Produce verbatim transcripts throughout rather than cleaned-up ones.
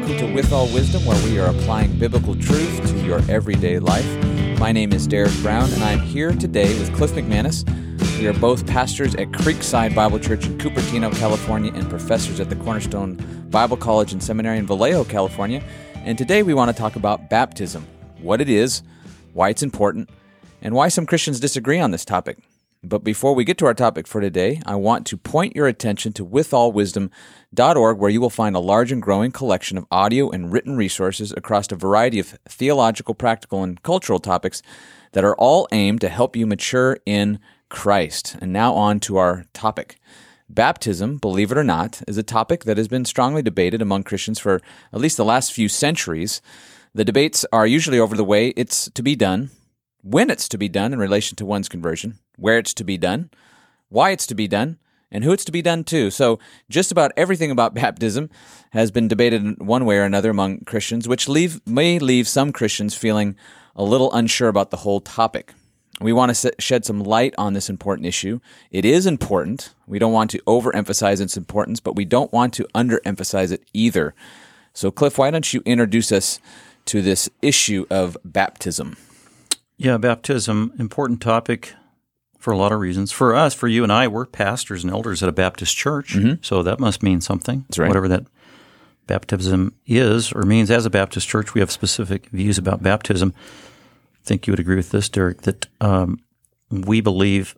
welcome to With All Wisdom, where we are applying biblical truth to your everyday life. My name is Derek Brown, and I'm here today with Cliff McManus. We are both pastors at Creekside Bible Church in Cupertino, California, and professors at the Cornerstone Bible College and Seminary in Vallejo, California. And today we want to talk about baptism, what it is, why it's important, and why some Christians disagree on this topic. But before we get to our topic for today, I want to point your attention to with all wisdom dot org, where you will find a large and growing collection of audio and written resources across a variety of theological, practical, and cultural topics that are all aimed to help you mature in Christ. And now on to our topic. Baptism, believe it or not, is a topic that has been strongly debated among Christians for at least the last few centuries. The debates are usually over the way it's to be done, when it's to be done in relation to one's conversion, where it's to be done, why it's to be done, and who it's to be done to. So just about everything about baptism has been debated in one way or another among Christians, which leave, may leave some Christians feeling a little unsure about the whole topic. We want to shed some light on this important issue. It is important. We don't want to overemphasize its importance, but we don't want to underemphasize it either. So Cliff, why don't you introduce us to this issue of baptism? Yeah, baptism, important topic for a lot of reasons. For us, for you and I, we're pastors and elders at a Baptist church, mm-hmm. so that must mean something. That's right. Whatever that baptism is or means. As a Baptist church, we have specific views about baptism. I think you would agree with this, Derek, that um, we believe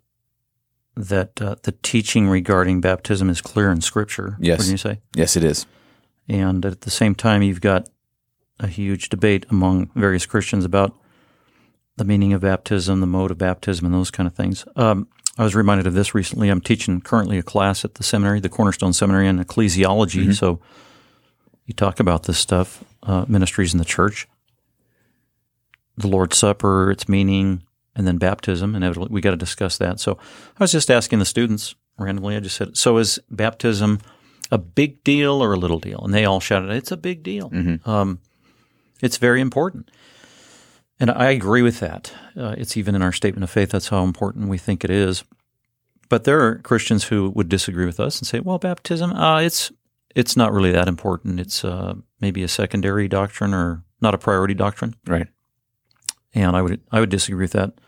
that uh, the teaching regarding baptism is clear in Scripture. Yes. Wouldn't you say? Yes, it is. And at the same time, you've got a huge debate among various Christians about the meaning of baptism, the mode of baptism, and those kind of things. Um, I was reminded of this recently. I'm teaching currently a class at the seminary, the Cornerstone Seminary, in ecclesiology. Mm-hmm. So you talk about this stuff, uh, ministries in the church, the Lord's Supper, its meaning, and then baptism. Inevitably, we got to discuss that. So I was just asking the students randomly. I just said, "So is baptism a big deal or a little deal?" And they all shouted, "It's a big deal. Mm-hmm. Um, it's very important." And I agree with that. Uh, it's even in our statement of faith. That's how important we think it is. But there are Christians who would disagree with us and say, well, baptism, uh, it's it's not really that important. It's uh, maybe a secondary doctrine or not a priority doctrine. Right. And I would I would disagree with that.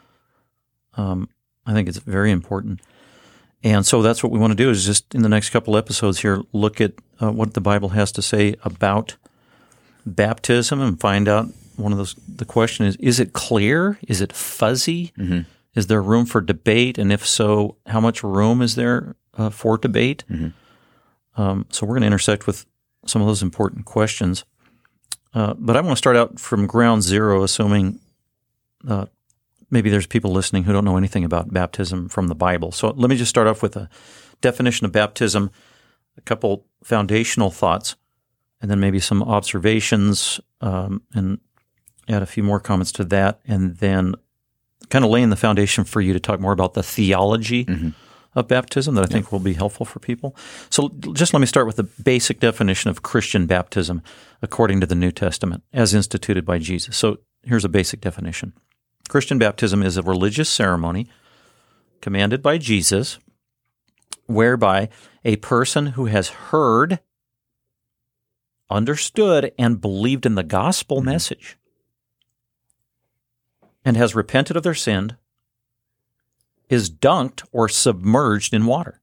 Um, I think it's very important. And so that's what we want to do is just in the next couple episodes here, look at uh, what the Bible has to say about baptism and find out. One of those, the question is, is it clear? Is it fuzzy? Mm-hmm. Is there room for debate? And if so, how much room is there uh, for debate? Mm-hmm. Um, so we're going to intersect with some of those important questions. Uh, but I want to start out from ground zero, assuming uh, maybe there's people listening who don't know anything about baptism from the Bible. So let me just start off with a definition of baptism, a couple foundational thoughts, and then maybe some observations um, and add a few more comments to that, and then kind of laying the foundation for you to talk more about the theology mm-hmm. of baptism that I think yeah. will be helpful for people. So just let me start with the basic definition of Christian baptism according to the New Testament as instituted by Jesus. So here's a basic definition. Christian baptism is a religious ceremony commanded by Jesus whereby a person who has heard, understood, and believed in the gospel mm-hmm. message and has repented of their sin, is dunked or submerged in water.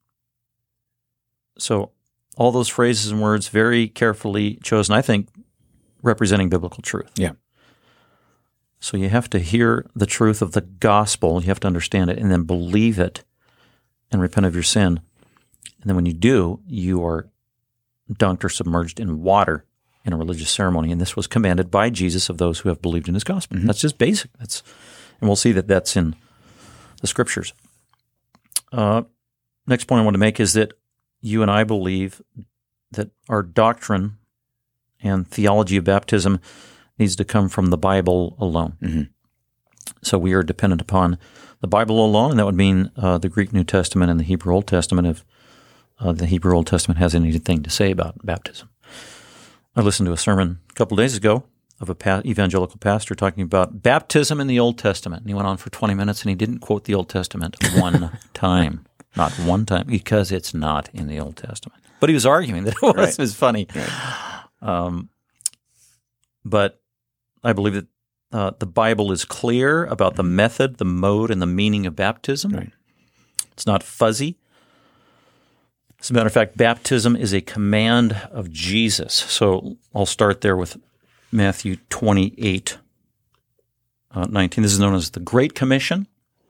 So all those phrases and words very carefully chosen, I think, representing biblical truth. Yeah. So you have to hear the truth of the gospel, you have to understand it, and then believe it and repent of your sin. And then when you do, you are dunked or submerged in water in a religious ceremony, and this was commanded by Jesus of those who have believed in his gospel. Mm-hmm. That's just basic. That's, and we'll see that that's in the Scriptures. Uh, next point I want to make is that you and I believe that our doctrine and theology of baptism needs to come from the Bible alone. Mm-hmm. So we are dependent upon the Bible alone, and that would mean uh, the Greek New Testament and the Hebrew Old Testament if uh, the Hebrew Old Testament has anything to say about baptism. I listened to a sermon a couple of days ago of a pa- evangelical pastor talking about baptism in the Old Testament. And he went on for twenty minutes, and he didn't quote the Old Testament one time. Not one time, because it's not in the Old Testament. But he was arguing that it was. Right. It was funny. Right. Um, but I believe that uh, the Bible is clear about the method, the mode, and the meaning of baptism. Right. It's not fuzzy. As a matter of fact, baptism is a command of Jesus. So I'll start there with Matthew twenty-eight, uh, nineteen. This is known as the Great Commission.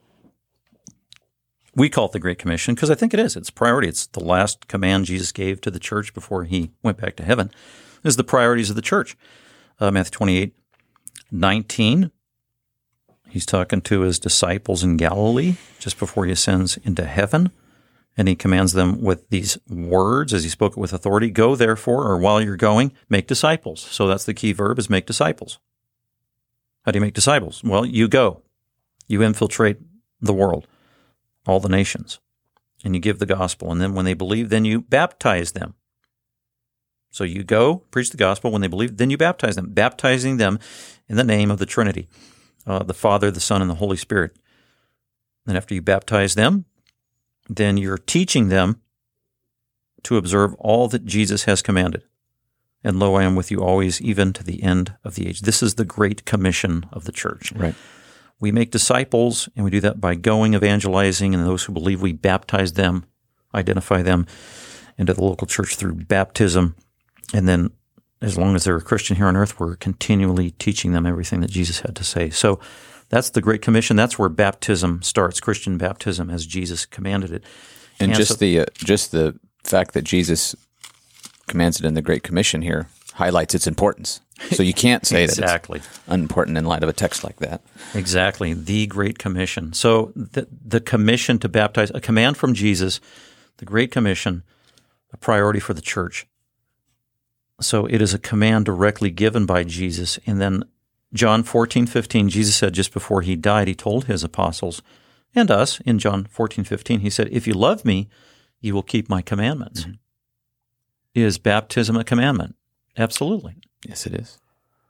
We call it the Great Commission because I think it is. It's a priority. It's the last command Jesus gave to the church before he went back to heaven. This is the priorities of the church. Uh, Matthew twenty-eight, nineteen. He's talking to his disciples in Galilee just before he ascends into heaven. And he commands them with these words as he spoke it with authority. Go, therefore, or while you're going, make disciples. So that's the key verb is make disciples. How do you make disciples? Well, you go. You infiltrate the world, all the nations, and you give the gospel. And then when they believe, then you baptize them. So you go, preach the gospel. When they believe, then you baptize them, baptizing them in the name of the Trinity, uh, the Father, the Son, and the Holy Spirit. And after you baptize them, then you're teaching them to observe all that Jesus has commanded. And lo, I am with you always, even to the end of the age. This is the great commission of the church. Right. We make disciples, and we do that by going, evangelizing, and those who believe, we baptize them, identify them into the local church through baptism. And then as long as they're a Christian here on earth, we're continually teaching them everything that Jesus had to say. So that's the Great Commission. That's where baptism starts, Christian baptism, as Jesus commanded it. And, and just so, the uh, just the fact that Jesus commands it in the Great Commission here highlights its importance. So you can't say exactly. that it's unimportant in light of a text like that. Exactly, the Great Commission. So the, the commission to baptize, a command from Jesus, the Great Commission, a priority for the church. So it is a command directly given by Jesus, and then John fourteen fifteen, Jesus said just before he died, he told his apostles and us in John fourteen fifteen, he said, if you love me, you will keep my commandments. Mm-hmm. Is baptism a commandment? Absolutely. Yes, it is.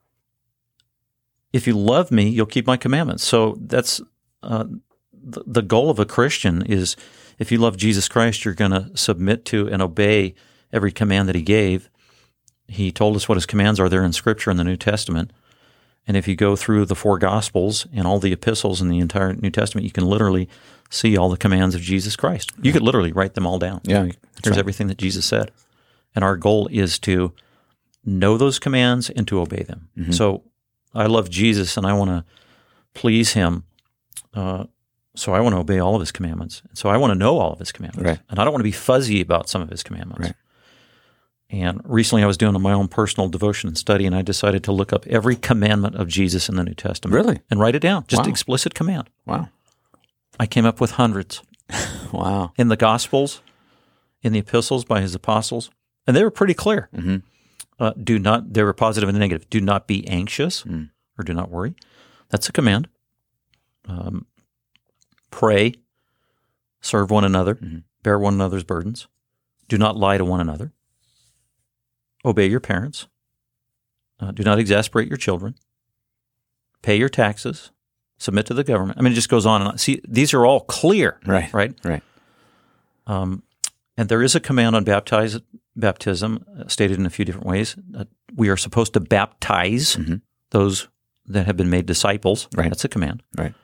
If you love me, you'll keep my commandments. So that's uh, the, the goal of a Christian is if you love Jesus Christ, you're going to submit to and obey every command that he gave. He told us what his commands are there in Scripture in the New Testament. And if you go through the four Gospels and all the epistles in the entire New Testament, you can literally see all the commands of Jesus Christ. You could literally write them all down. Yeah, Here's right. everything that Jesus said. And our goal is to know those commands and to obey them. Mm-hmm. So I love Jesus and I want to please him. Uh, so I want to obey all of his commandments. So I want to know all of his commandments. Right. And I don't want to be fuzzy about some of his commandments. Right. And recently I was doing my own personal devotion and study, and I decided to look up every commandment of Jesus in the New Testament. Really? And write it down. Just Wow. explicit command. Wow. I came up with hundreds. Wow. In the Gospels, in the epistles by his apostles, and they were pretty clear. Mm-hmm. Uh, do not, they were positive and negative. Do not be anxious mm. or do not worry. That's a command. Um, pray, serve one another, mm-hmm. bear one another's burdens. Do not lie to one another. Obey your parents. Uh, do not exasperate your children. Pay your taxes. Submit to the government. I mean, it just goes on and on. See, these are all clear, right? Right. Right. Um, and there is a command on baptize, baptism uh, stated in a few different ways. Uh, we are supposed to baptize mm-hmm. those that have been made disciples. Right. That's a command. Right.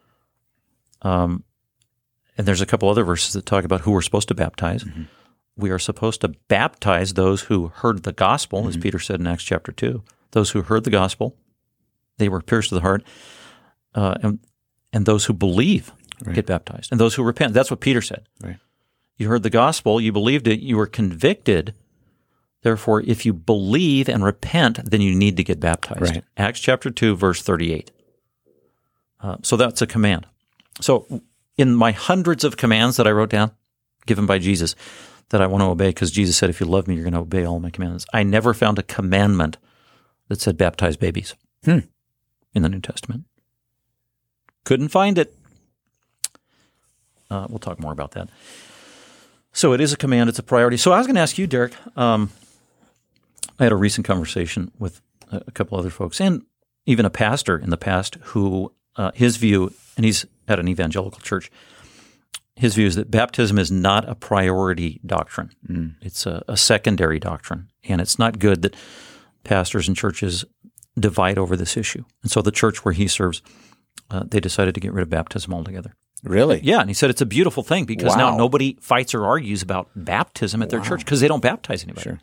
Um, and there's a couple other verses that talk about who we're supposed to baptize. Mm-hmm. We are supposed to baptize those who heard the gospel, mm-hmm. as Peter said in Acts chapter two. Those who heard the gospel, they were pierced to the heart, uh, and and those who believe right. get baptized, and those who repent. That's what Peter said. Right. You heard the gospel, you believed it, you were convicted. Therefore, if you believe and repent, then you need to get baptized. Right. Acts chapter two, verse thirty-eight. Uh, so that's a command. So in my hundreds of commands that I wrote down, given by Jesus, that I want to obey, because Jesus said, if you love me, you're going to obey all my commandments. I never found a commandment that said baptize babies hmm. in the New Testament. Couldn't find it. Uh, we'll talk more about that. So it is a command. It's a priority. So I was going to ask you, Derek, um, I had a recent conversation with a couple other folks and even a pastor in the past who uh, his view, and he's at an evangelical church, his view is that baptism is not a priority doctrine. Mm. It's a, a secondary doctrine, and it's not good that pastors and churches divide over this issue. And so the church where he serves, uh, they decided to get rid of baptism altogether. Really? Yeah, and he said it's a beautiful thing because Wow. now nobody fights or argues about baptism at their Wow. church because they don't baptize anybody. Sure.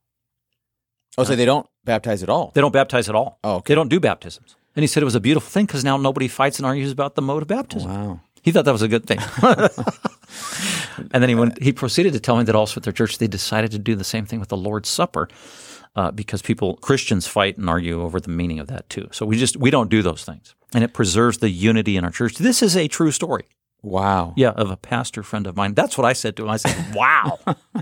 Oh, so they don't baptize at all? They don't baptize at all. Oh, okay. They don't do baptisms. And he said it was a beautiful thing because now nobody fights and argues about the mode of baptism. Wow. He thought that was a good thing. And then he went, he proceeded to tell me that also at their church they decided to do the same thing with the Lord's Supper uh, because people, Christians fight and argue over the meaning of that too. So we just, we don't do those things. And it preserves the unity in our church. This is a true story. Wow. Yeah, of a pastor friend of mine. That's what I said to him. I said, wow,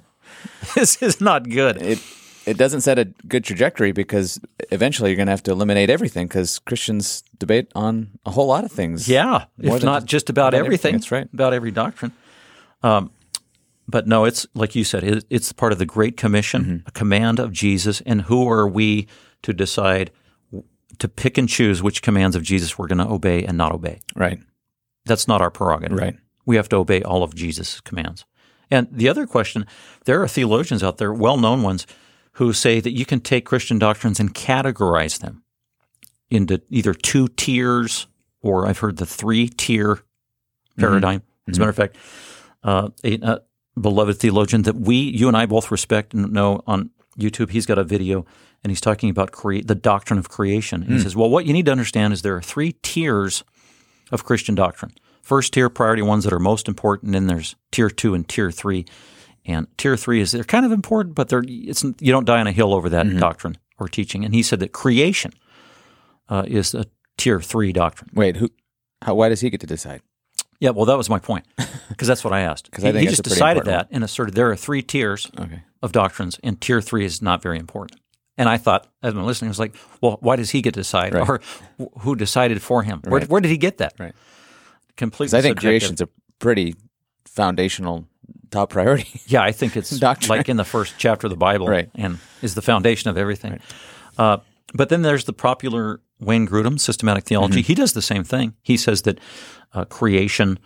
this is not good. It it doesn't set a good trajectory because eventually you're going to have to eliminate everything because Christians debate on a whole lot of things. Yeah, More if than not just- just about about everything. everything. That's right. About every doctrine. Um, but no, it's like you said, it, it's part of the Great Commission, Mm-hmm. a command of Jesus, and who are we to decide to pick and choose which commands of Jesus we're going to obey and not obey? Right. That's not our prerogative. Right. We have to obey all of Jesus' commands. And the other question, there are theologians out there, well-known ones, who say that you can take Christian doctrines and categorize them into either two tiers or I've heard the three-tier paradigm. Mm-hmm. As a matter of fact, uh, a, a beloved theologian that we, you and I both respect and know on YouTube, he's got a video and he's talking about crea- the doctrine of creation. And mm. He says, well, what you need to understand is there are three tiers of Christian doctrine. First tier, priority ones that are most important, and then there's tier two and tier three. And tier three is they're kind of important, but they're it's you don't die on a hill over that mm-hmm. doctrine or teaching. And he said that creation uh, is a tier three doctrine. Wait, who? How? Why does he get to decide? Yeah, well, that was my point because that's what I asked. Because I think he that's just a pretty decided important that and asserted there are three tiers Okay. of doctrines, and tier three is not very important. And I thought, as I'm listening, I was like, well, why does he get to decide, Right. or who decided for him? Where, Right. where did he get that? Right. Completely. Because I think subjective. creation's a pretty foundational top priority. Yeah, I think it's Doctrine. like in the first chapter of the Bible, Right. and is the foundation of everything. Right. Uh, but then there's the popular Wayne Grudem, systematic theology. Mm-hmm. He does the same thing. He says that uh, creation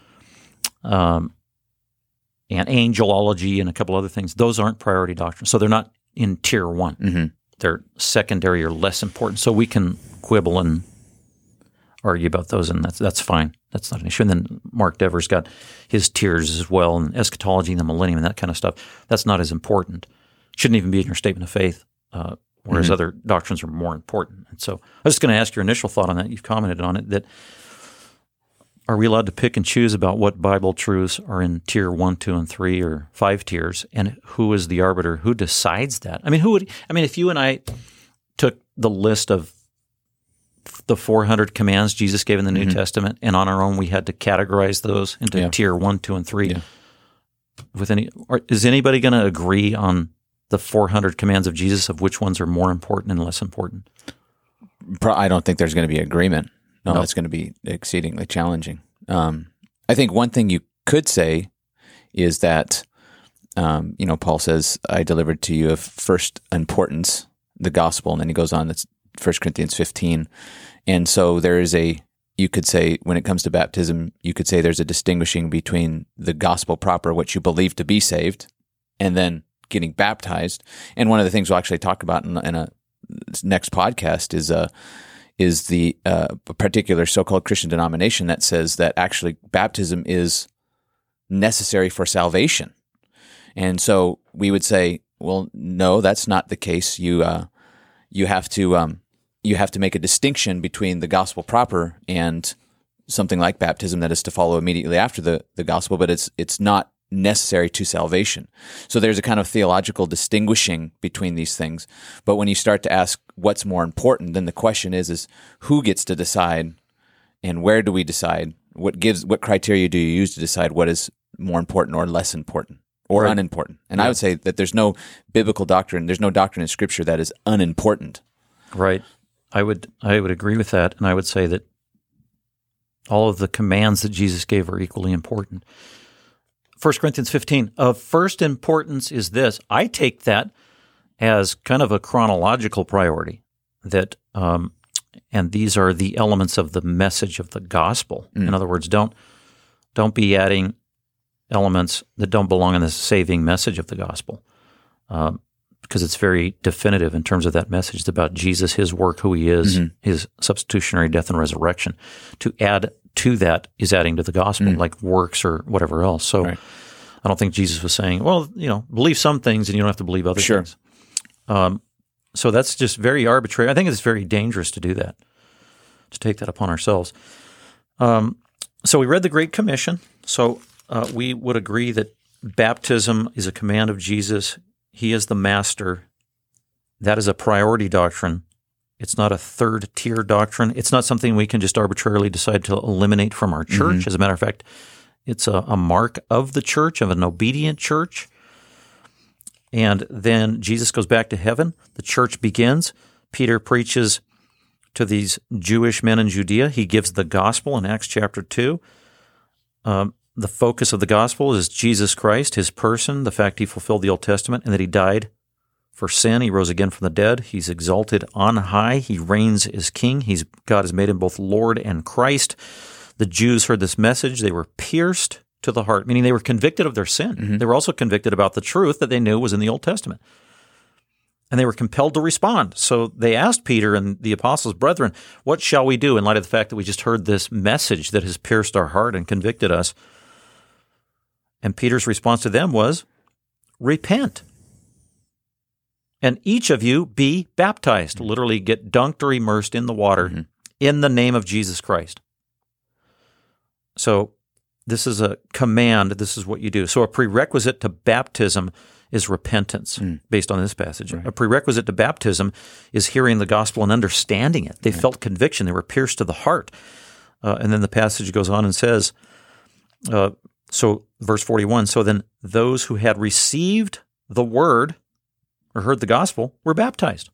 um, and angelology and a couple other things, those aren't priority doctrines. So they're not in tier one. Mm-hmm. They're secondary or less important. So we can quibble and argue about those, and that's that's fine. That's not an issue. And then Mark Dever's got his tiers as well, and eschatology and the millennium and that kind of stuff. That's not as important. Shouldn't even be in your statement of faith, uh, whereas Mm-hmm. other doctrines are more important. And so I was just going to ask your initial thought on that. You've commented on it, that are we allowed to pick and choose about what Bible truths are in tier one, two, and three, or five tiers, and who is the arbiter? Who decides that? I mean, who would? I mean, if you and I took the list of the four hundred commands Jesus gave in the New Mm-hmm. Testament, and on our own we had to categorize those into Yeah. tier one, two, and three. Yeah. With any, or is anybody going to agree on the four hundred commands of Jesus of which ones are more important and less important? Pro- I don't think there's going to be agreement. No, No. it's going to be exceedingly challenging. Um, I think one thing you could say is that, um, you know, Paul says, I delivered to you of first importance, the gospel. And then he goes on, that's First Corinthians fifteen. And so there is a, you could say, when it comes to baptism, you could say there's a distinguishing between the gospel proper, what you believe to be saved, and then getting baptized. And one of the things we'll actually talk about in, in a next podcast is uh, is the uh, particular so-called Christian denomination that says that actually baptism is necessary for salvation. And so we would say, well, no, that's not the case. You uh, you have to um, you have to make a distinction between the gospel proper and something like baptism that is to follow immediately after the, the gospel, but it's it's not necessary to salvation. So there's a kind of theological distinguishing between these things. But when you start to ask what's more important, then the question is is who gets to decide, and where do we decide? What gives what criteria do you use to decide what is more important or less important or Right. unimportant? And Yeah. I would say that there's no biblical doctrine, there's no doctrine in Scripture that is unimportant. Right. I would I would agree with that, and I would say that all of the commands that Jesus gave are equally important. First Corinthians fifteen, of first importance is this. I take that as kind of a chronological priority, that um, and these are the elements of the message of the gospel. Mm. In other words, don't don't be adding elements that don't belong in the saving message of the gospel. Um, because it's very definitive in terms of that message. It's about Jesus, his work, who he is, mm-hmm. his substitutionary death and resurrection. To add to that is adding to the gospel, mm. like works or whatever else. So right. I don't think Jesus was saying, well, you know, believe some things and you don't have to believe other sure. things. Um, so that's just very arbitrary. I think it's very dangerous to do that, to take that upon ourselves. Um, so we read the Great Commission. So uh, we would agree that baptism is a command of Jesus. He is the master. That is a priority doctrine. It's not a third-tier doctrine. It's not something we can just arbitrarily decide to eliminate from our church. Mm-hmm. As a matter of fact, it's a, a mark of the church, of an obedient church. And then Jesus goes back to heaven. The church begins. Peter preaches to these Jewish men in Judea. He gives the gospel in Acts chapter two. Um, the focus of the gospel is Jesus Christ, his person, the fact he fulfilled the Old Testament, and that he died for sin. He rose again from the dead. He's exalted on high. He reigns as king. He's God has made him both Lord and Christ. The Jews heard this message. They were pierced to the heart, meaning they were convicted of their sin. Mm-hmm. They were also convicted about the truth that they knew was in the Old Testament. And they were compelled to respond. So they asked Peter and the apostles, brethren, what shall we do in light of the fact that we just heard this message that has pierced our heart and convicted us? And Peter's response to them was, repent. And each of you be baptized, mm-hmm. literally get dunked or immersed in the water mm-hmm. in the name of Jesus Christ. So this is a command. This is what you do. So a prerequisite to baptism is repentance, mm. based on this passage. Right. A prerequisite to baptism is hearing the gospel and understanding it. They right. felt conviction. They were pierced to the heart. Uh, and then the passage goes on and says, uh, so verse forty-one, so then those who had received the word or heard the gospel were baptized.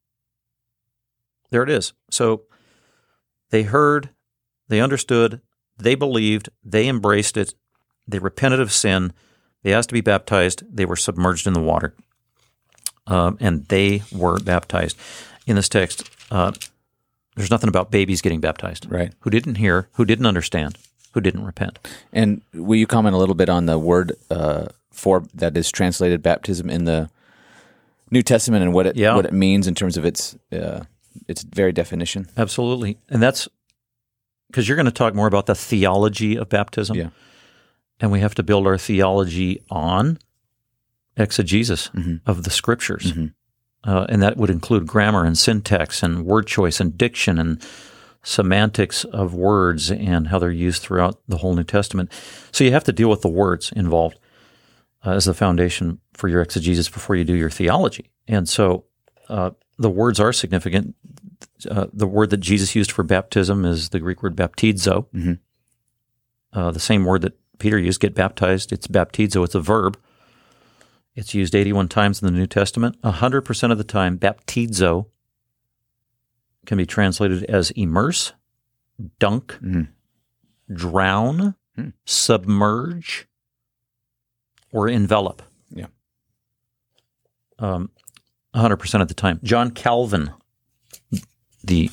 There it is. So they heard, they understood, they believed, they embraced it, they repented of sin, they asked to be baptized, they were submerged in the water, um, and they were baptized. In this text, uh, there's nothing about babies getting baptized. Right. Who didn't hear, who didn't understand, who didn't repent. And will you comment a little bit on the word uh, for that is translated baptism in the New Testament and what it yeah. what it means in terms of its uh, its very definition? Absolutely. And that's because you're going to talk more about the theology of baptism. Yeah. And we have to build our theology on exegesis mm-hmm. of the Scriptures. Mm-hmm. Uh, and that would include grammar and syntax and word choice and diction and semantics of words and how they're used throughout the whole New Testament. So you have to deal with the words involved uh, as the foundation for your exegesis before you do your theology. And so uh, the words are significant. Uh, the word that Jesus used for baptism is the Greek word baptizo, mm-hmm. uh, the same word that Peter used, get baptized. It's baptizo. It's a verb. It's used eighty-one times in the New Testament. one hundred percent of the time, baptizo can be translated as immerse, dunk, mm. drown, mm. submerge, or envelop. Yeah. Um, one hundred percent of the time. John Calvin, the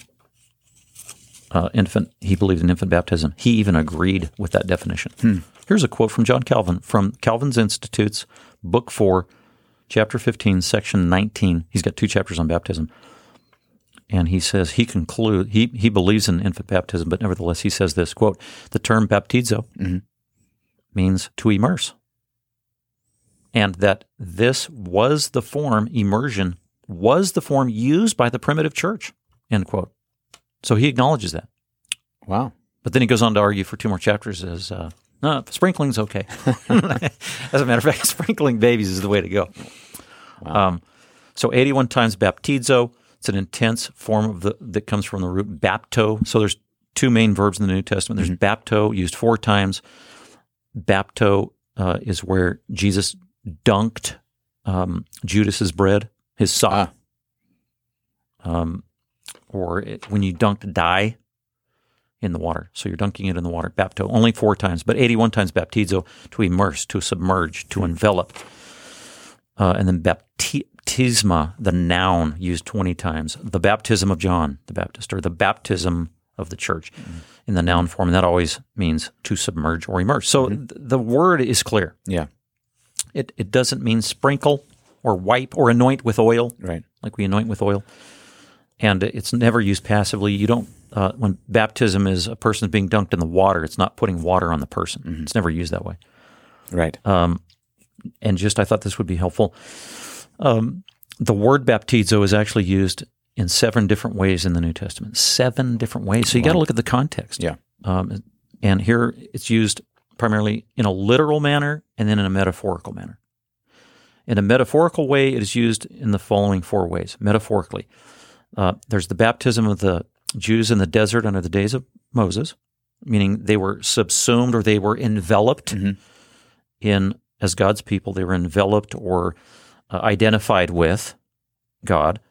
uh, infant, he believed in infant baptism. He even agreed with that definition. Hmm. Here's a quote from John Calvin from Calvin's Institutes, Book four, Chapter fifteen, Section nineteen. He's got two chapters on baptism. And he says, he concludes, he, he believes in infant baptism, but nevertheless he says this, quote, the term baptizo mm-hmm. means to immerse. And that this was the form, immersion, was the form used by the primitive church, end quote. So he acknowledges that. Wow. But then he goes on to argue for two more chapters as, uh, no, sprinkling's okay. As a matter of fact, sprinkling babies is the way to go. Wow. Um, so eighty-one times baptizo. It's an intense form of the that comes from the root bapto. So there's two main verbs in the New Testament. There's mm-hmm. bapto, used four times. Bapto uh, is where Jesus dunked um, Judas's bread, his sock. Ah. Um, or it, when you dunked dye in the water. So you're dunking it in the water. Bapto, only four times, but eighty-one times baptizo, to immerse, to submerge, to envelop. Uh, and then baptisma, the noun, used twenty times. The baptism of John the Baptist, or the baptism of the church mm-hmm. in the noun form. And that always means to submerge or immerse. So mm-hmm. th- the word is clear. Yeah. It it doesn't mean sprinkle. or wipe or anoint with oil, Right. like we anoint with oil. And it's never used passively. You don't, uh, when baptism is a person being dunked in the water, it's not putting water on the person. Mm-hmm. It's never used that way. Right. Um, and just, I thought this would be helpful. Um, the word baptizo is actually used in seven different ways in the New Testament. Seven different ways. So you wow. got to look at the context. Yeah. Um, and here it's used primarily in a literal manner and then in a metaphorical manner. In a metaphorical way, it is used in the following four ways. Metaphorically, uh, there's the baptism of the Jews in the desert under the days of Moses, meaning they were subsumed or they were enveloped mm-hmm. in, as God's people, they were enveloped or uh, identified with God.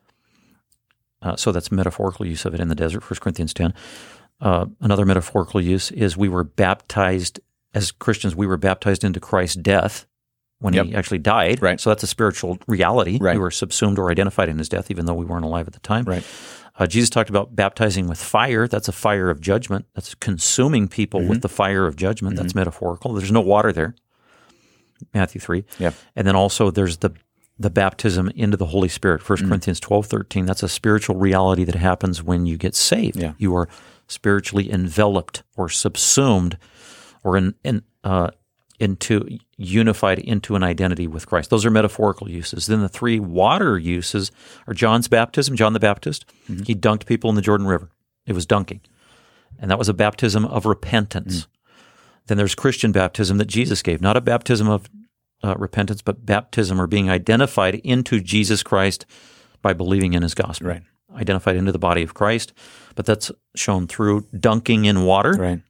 Uh, so that's metaphorical use of it in the desert, First Corinthians ten. Uh, another metaphorical use is we were baptized, as Christians, we were baptized into Christ's death when yep. he actually died. Right. So that's a spiritual reality. Right. We were subsumed or identified in his death, even though we weren't alive at the time. Right. Uh, Jesus talked about baptizing with fire. That's a fire of judgment. That's consuming people mm-hmm. with the fire of judgment. Mm-hmm. That's metaphorical. There's no water there. Matthew three. Yep. And then also there's the the baptism into the Holy Spirit, First mm-hmm. Corinthians twelve, thirteen. That's a spiritual reality that happens when you get saved. Yeah. You are spiritually enveloped or subsumed or in, in, uh, into unified into an identity with Christ. Those are metaphorical uses. Then the three water uses are John's baptism, John the Baptist. Mm-hmm. He dunked people in the Jordan River. It was dunking. And that was a baptism of repentance. Mm-hmm. Then there's Christian baptism that Jesus gave, not a baptism of uh, repentance, but baptism or being identified into Jesus Christ by believing in his gospel. Right. Identified into the body of Christ, but that's shown through dunking in water, right.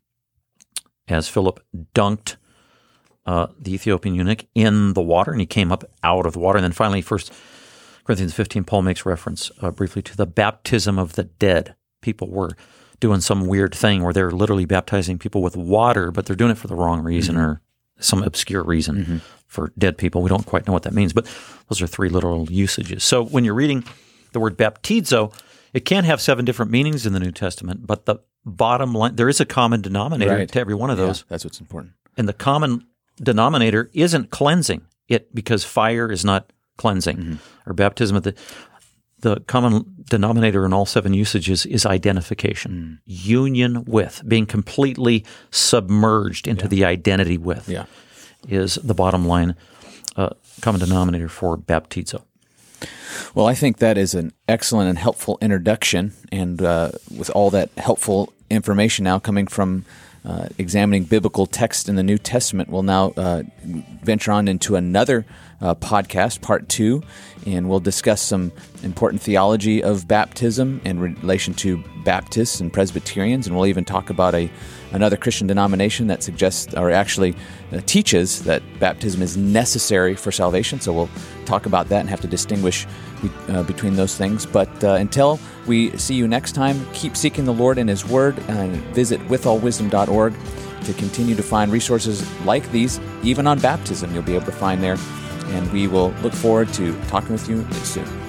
as Philip dunked uh, the Ethiopian eunuch in the water, and he came up out of the water. And then finally, First Corinthians fifteen, Paul makes reference uh, briefly to the baptism of the dead. People were doing some weird thing where they're literally baptizing people with water, but they're doing it for the wrong reason mm-hmm. or some obscure reason mm-hmm. for dead people. We don't quite know what that means, but those are three literal usages. So when you're reading the word baptizo, it can have seven different meanings in the New Testament, but the bottom line, there is a common denominator right. to every one of those. Yeah, that's what's important. And the common denominator isn't cleansing it because fire is not cleansing mm-hmm. or baptism of the the common denominator in all seven usages is identification, mm. union with, being completely submerged into yeah. the identity with yeah. is the bottom line uh, common denominator for baptizo. Well, I think that is an excellent and helpful introduction, and uh, with all that helpful information now coming from uh, examining biblical text in the New Testament, we'll now uh, venture on into another uh, podcast, part two, and we'll discuss some important theology of baptism in relation to Baptists and Presbyterians, and we'll even talk about a another Christian denomination that suggests, or actually uh, teaches, that baptism is necessary for salvation. So we'll talk about that and have to distinguish be, uh, between those things. But uh, until we see you next time, keep seeking the Lord and His Word, and visit with all wisdom dot org to continue to find resources like these, even on baptism you'll be able to find there. And we will look forward to talking with you soon.